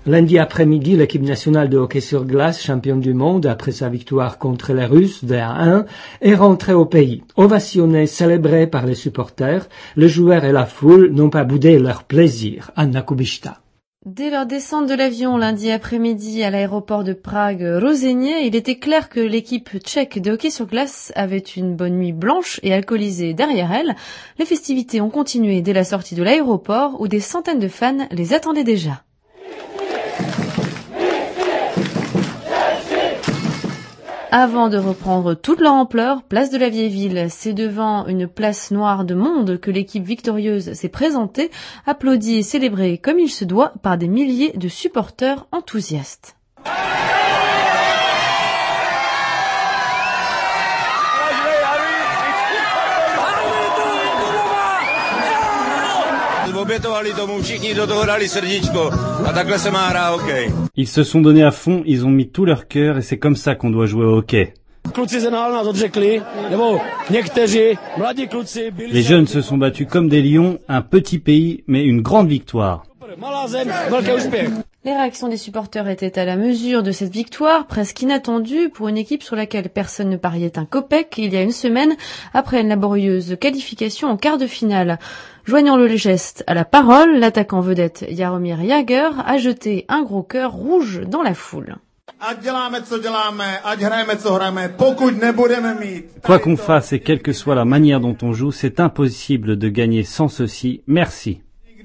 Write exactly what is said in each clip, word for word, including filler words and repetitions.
Lundi après-midi, l'équipe nationale de hockey sur glace, championne du monde après sa victoire contre les Russes deux à un, est rentrée au pays. Ovationnée, célébrée par les supporters, les joueurs et la foule n'ont pas boudé leur plaisir. Anna Kubishta. Dès leur descente de l'avion lundi après-midi à l'aéroport de Prague-Rozeně, il était clair que l'équipe tchèque de hockey sur glace avait une bonne nuit blanche et alcoolisée derrière elle. Les festivités ont continué dès la sortie de l'aéroport où des centaines de fans les attendaient déjà. Avant de reprendre toute leur ampleur, place de la Vieille Ville, c'est devant une place noire de monde que l'équipe victorieuse s'est présentée, applaudie et célébrée comme il se doit par des milliers de supporters enthousiastes. Ils se sont donnés à fond, ils ont mis tout leur cœur et c'est comme ça qu'on doit jouer au hockey. Les jeunes se sont battus comme des lions, un petit pays mais une grande victoire. Les réactions des supporters étaient à la mesure de cette victoire, presque inattendue pour une équipe sur laquelle personne ne pariait un copec il y a une semaine, après une laborieuse qualification en quart de finale. Joignant le geste à la parole, l'attaquant vedette Jaromír Jágr a jeté un gros cœur rouge dans la foule. Quoi qu'on fasse et quelle que soit la manière dont on joue, c'est impossible de gagner sans ceci. Merci.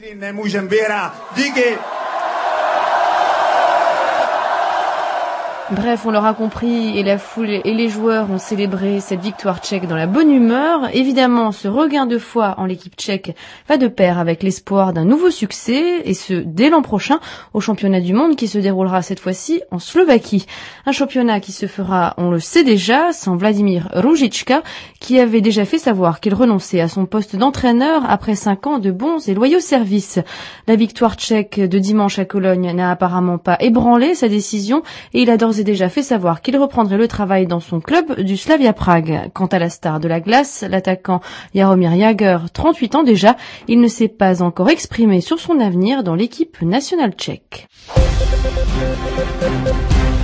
Bref, on l'aura compris, et la foule et les joueurs ont célébré cette victoire tchèque dans la bonne humeur. Évidemment, ce regain de foi en l'équipe tchèque va de pair avec l'espoir d'un nouveau succès, et ce, dès l'an prochain, au championnat du monde qui se déroulera cette fois-ci en Slovaquie. Un championnat qui se fera, on le sait déjà, sans Vladimír Růžička, qui avait déjà fait savoir qu'il renonçait à son poste d'entraîneur après cinq ans de bons et loyaux services. La victoire tchèque de dimanche à Cologne n'a apparemment pas ébranlé sa décision, et il a d'ores et déjà fait savoir qu'il reprendrait le travail dans son club du Slavia Prague. Quant à la star de la glace, l'attaquant Jaromír Jágr, trente-huit ans déjà, il ne s'est pas encore exprimé sur son avenir dans l'équipe nationale tchèque.